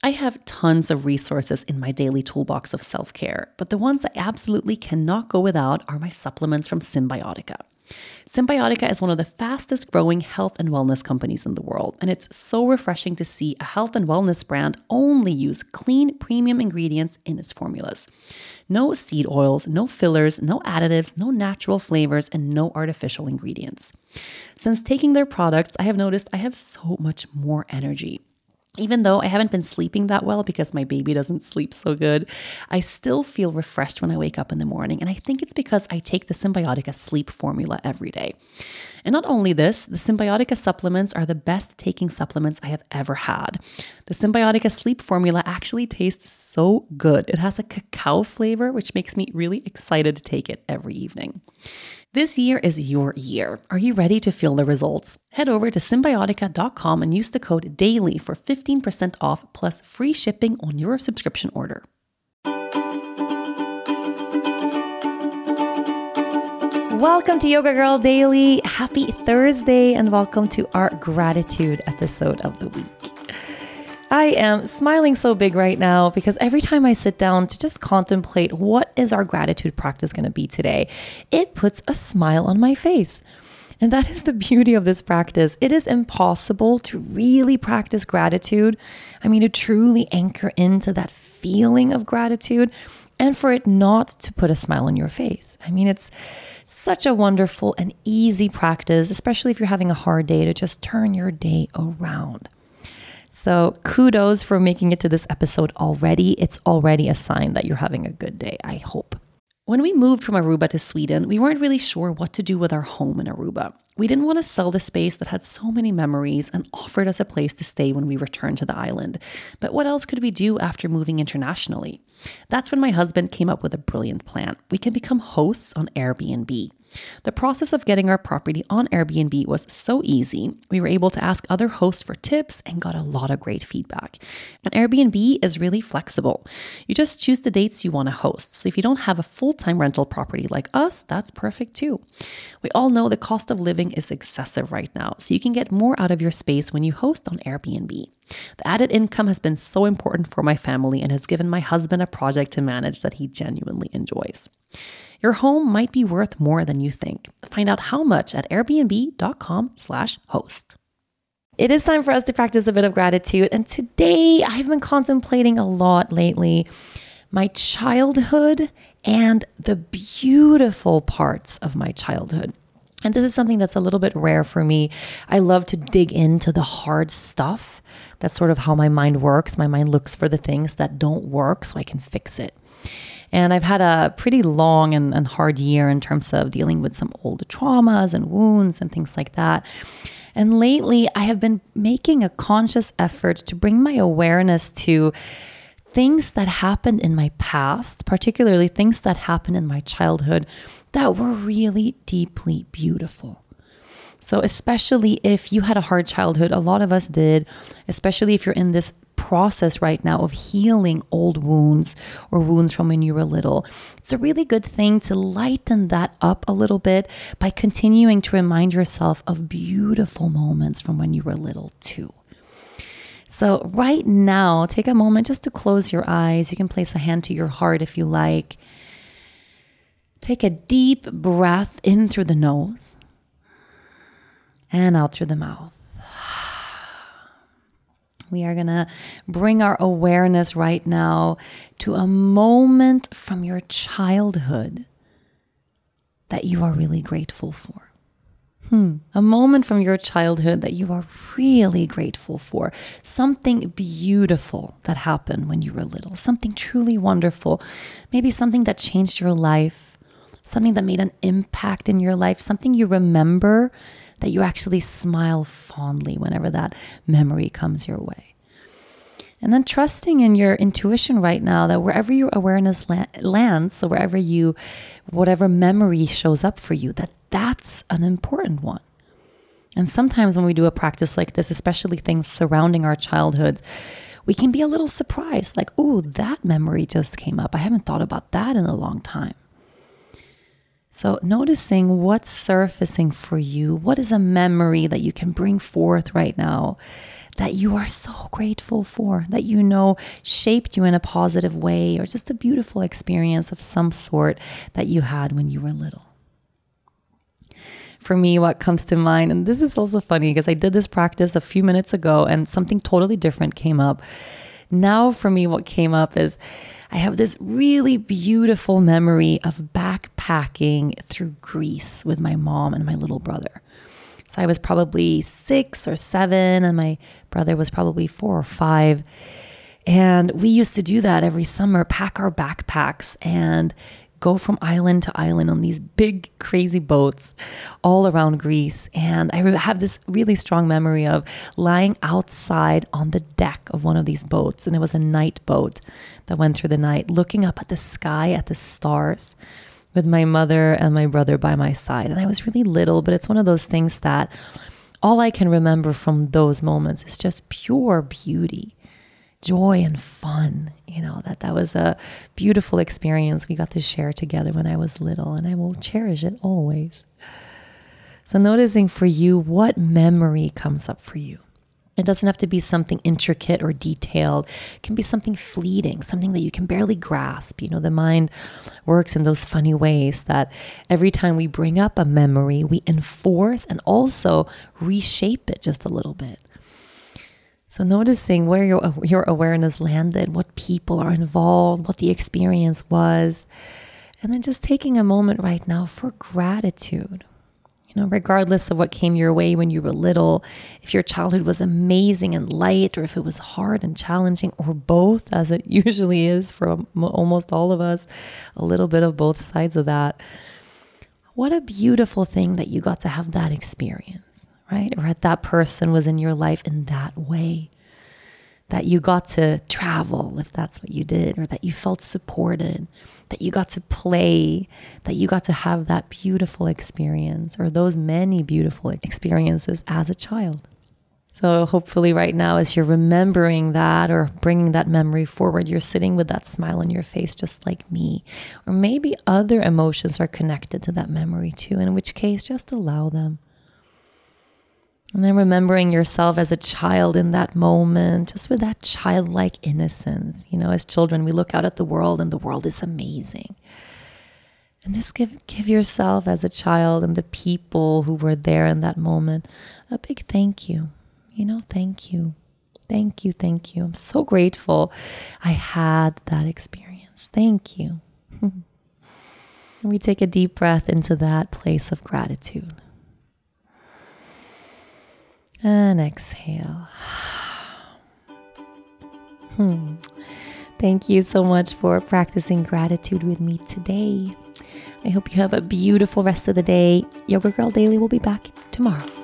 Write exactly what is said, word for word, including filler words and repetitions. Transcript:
I have tons of resources in my daily toolbox of self-care, but the ones I absolutely cannot go without are my supplements from Cymbiotika. Cymbiotika is one of the fastest growing health and wellness companies in the world, and it's so refreshing to see a health and wellness brand only use clean, premium ingredients in its formulas. No seed oils, no fillers, no additives, no natural flavors, and no artificial ingredients. Since taking their products, I have noticed I have so much more energy. Even though I haven't been sleeping that well because my baby doesn't sleep so good, I still feel refreshed when I wake up in the morning. And I think it's because I take the Cymbiotika sleep formula every day. And not only this, the Cymbiotika supplements are the best taking supplements I have ever had. The Cymbiotika sleep formula actually tastes so good. It has a cacao flavor, which makes me really excited to take it every evening. This year is your year. Are you ready to feel the results? Head over to cymbiotika dot com and use the code DAILY for fifteen percent off plus free shipping on your subscription order. Welcome to Yoga Girl Daily. Happy Thursday and welcome to our gratitude episode of the week. I am smiling so big right now because every time I sit down to just contemplate what is our gratitude practice going to be today, it puts a smile on my face. And that is the beauty of this practice. It is impossible to really practice gratitude. I mean, to truly anchor into that feeling of gratitude and for it not to put a smile on your face. I mean, it's such a wonderful and easy practice, especially if you're having a hard day, to just turn your day around. So kudos for making it to this episode already. It's already a sign that you're having a good day, I hope. When we moved from Aruba to Sweden, we weren't really sure what to do with our home in Aruba. We didn't want to sell the space that had so many memories and offered us a place to stay when we returned to the island. But what else could we do after moving internationally? That's when my husband came up with a brilliant plan. We can become hosts on Airbnb. The process of getting our property on Airbnb was so easy. We were able to ask other hosts for tips and got a lot of great feedback. And Airbnb is really flexible. You just choose the dates you want to host. So if you don't have a full-time rental property like us, that's perfect too. We all know the cost of living is excessive right now, so you can get more out of your space when you host on Airbnb. The added income has been so important for my family and has given my husband a project to manage that he genuinely enjoys. Your home might be worth more than you think. Find out how much at airbnb dot com slash host. It is time for us to practice a bit of gratitude. And today I've been contemplating a lot lately my childhood and the beautiful parts of my childhood. And this is something that's a little bit rare for me. I love to dig into the hard stuff. That's sort of how my mind works. My mind looks for the things that don't work so I can fix it. And I've had a pretty long and, and hard year in terms of dealing with some old traumas and wounds and things like that. And lately, I have been making a conscious effort to bring my awareness to things that happened in my past, particularly things that happened in my childhood that were really deeply beautiful. So especially if you had a hard childhood, a lot of us did, especially if you're in this process right now of healing old wounds or wounds from when you were little. It's a really good thing to lighten that up a little bit by continuing to remind yourself of beautiful moments from when you were little too. So right now, take a moment just to close your eyes. You can place a hand to your heart if you like. Take a deep breath in through the nose and out through the mouth. We are going to bring our awareness right now to a moment from your childhood that you are really grateful for. Hmm. A moment from your childhood that you are really grateful for. Something beautiful that happened when you were little. Something truly wonderful. Maybe something that changed your life. Something that made an impact in your life. Something you remember that you actually smile fondly whenever that memory comes your way. And then trusting in your intuition right now that wherever your awareness la- lands, so wherever you, whatever memory shows up for you, that that's an important one. And sometimes when we do a practice like this, especially things surrounding our childhoods, we can be a little surprised, like, oh, that memory just came up. I haven't thought about that in a long time. So noticing what's surfacing for you, what is a memory that you can bring forth right now that you are so grateful for, that you know shaped you in a positive way, or just a beautiful experience of some sort that you had when you were little. For me, what comes to mind, and this is also funny because I did this practice a few minutes ago and something totally different came up. Now for me, what came up is I have this really beautiful memory of backpacking through Greece with my mom and my little brother. So I was probably six or seven and my brother was probably four or five. And we used to do that every summer, pack our backpacks and go from island to island on these big, crazy boats all around Greece. And I have this really strong memory of lying outside on the deck of one of these boats. And it was a night boat that went through the night, looking up at the sky, at the stars, with my mother and my brother by my side. And I was really little, but it's one of those things that all I can remember from those moments is just pure beauty, joy and fun. You know, that that was a beautiful experience we got to share together when I was little, and I will cherish it always. So noticing for you, what memory comes up for you? It doesn't have to be something intricate or detailed. It can be something fleeting, something that you can barely grasp. You know, the mind works in those funny ways that every time we bring up a memory, we enforce and also reshape it just a little bit. So noticing where your your awareness landed, what people are involved, what the experience was, and then just taking a moment right now for gratitude. You know, regardless of what came your way when you were little, if your childhood was amazing and light, or if it was hard and challenging, or both, as it usually is for almost all of us, a little bit of both sides of that. What a beautiful thing that you got to have that experience, right? Or that that person was in your life in that way, that you got to travel, if that's what you did, or that you felt supported, that you got to play, that you got to have that beautiful experience, or those many beautiful experiences as a child. So hopefully right now, as you're remembering that or bringing that memory forward, you're sitting with that smile on your face, just like me. Or maybe other emotions are connected to that memory too, in which case, just allow them. And then remembering yourself as a child in that moment, just with that childlike innocence. You know, as children, we look out at the world and the world is amazing. And just give, give yourself as a child and the people who were there in that moment a big thank you. You know, thank you. Thank you, thank you. I'm so grateful I had that experience. Thank you. And we take a deep breath into that place of gratitude. And exhale. Hmm. Thank you so much for practicing gratitude with me today. I hope you have a beautiful rest of the day. Yoga Girl Daily will be back tomorrow.